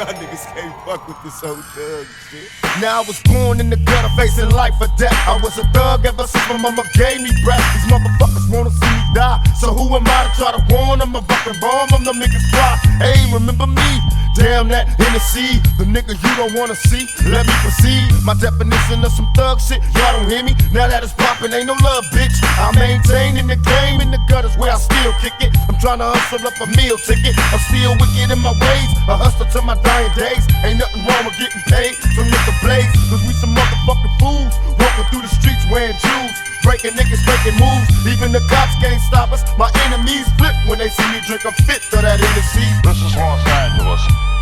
Y'all niggas can't fuck with this old thug shit. Now I was born in the gutter facing life or death. I was a thug ever since my mama gave me breath. These motherfuckers wanna see me die, so who am I to try to warn them? A fucking bomb them, them niggas fly. Hey, remember me? Damn that Hennessy, the nigga you don't wanna see. Let me proceed. My definition of some thug shit, y'all don't hear me. Now that it's poppin', ain't no love, bitch. I maintain in the game, in the gutters where I still kick it. I'm tryna hustle up a meal ticket. I'm still wicked in my ways, a hustler to my dying days. Ain't nothing wrong with getting paid, so nigga blaze. Cause we some motherfucking fools, walking through the streets wearing jewels. Breaking niggas, breaking moves, even the cops can't stop us. My enemies flip when they see me drink a fifth of that Hennessy. This is Los Angeles.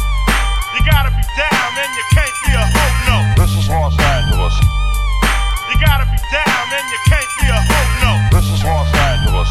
You gotta be down and you can't be a hoe, no. This is Los Angeles. You gotta be down and you can't be a hoe, no. This is Los Angeles.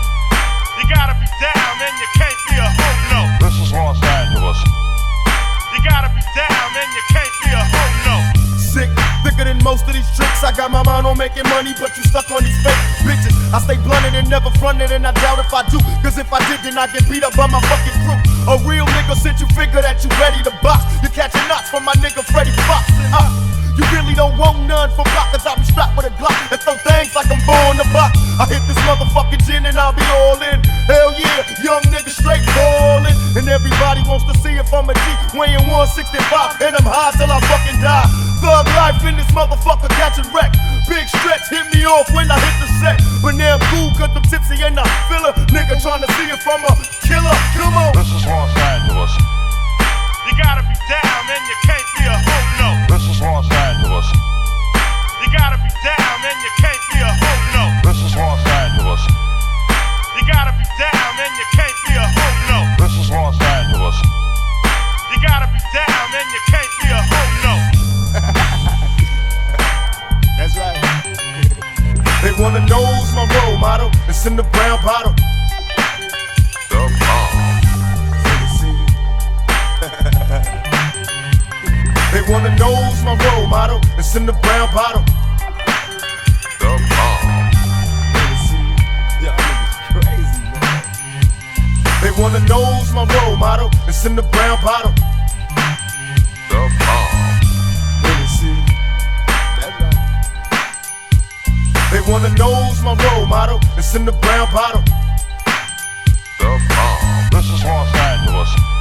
You gotta be down and you can't be a hoe, no. This is Los Angeles. You gotta be down and you can't be a hoe, no. Sick, thicker than most of these tricks. I got my mind on making money, but you stuck on these fake bitches. I stay blunted and never fronted, and I doubt if I do. Cause if I did, then I get beat up by my fucking crew. A real nigga since you figure that you ready to box. You catching knots from my nigga Freddie Fox. You really don't want none from block, cause I be strapped with a Glock and throw things like I'm born to box. I hit this motherfucking gin and I'll be all in. Hell yeah, young nigga straight ballin'. And everybody wants to see if I'm a G, weighing 165, and I'm high till I fucking die. Thug life in this motherfucker catching wreck. Big stretch hit me off when I hit the set. But now I'm cool cause I'm tipsy and I feel a nigga trying to see if I'm a killer. Come on. This is Los Angeles. You gotta be down and you can't be a hoe, no. This is Los Angeles. You gotta be down and you can't be a hoe, no. This is Los Angeles. You gotta be down and you can't be a hoe, no. This is Los Angeles. You gotta be down and you can't be a hoe, no. That's right. They wanna know who's my role model. It's in the brown bottle. The bomb. They wanna know who's my role model. It's in the brown bottle. The bomb. Yeah, niggas crazy, man. They wanna know who's my role model. It's in the brown bottle. The bomb. That's right. They wanna know who's my role model. It's in the brown bottle. The bomb. This is Los Angeles.